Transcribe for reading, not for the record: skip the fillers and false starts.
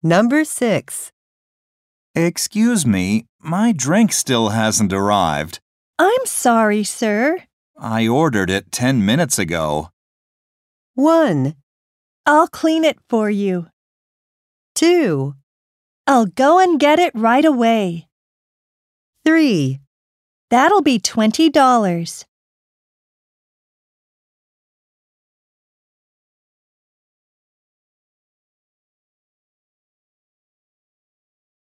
Number 6. Excuse me, my drink still hasn't arrived. I'm sorry, sir. I ordered it 10 minutes ago. 1, I'll clean it for you. 2, I'll go and get it right away. 3. That'll be $20.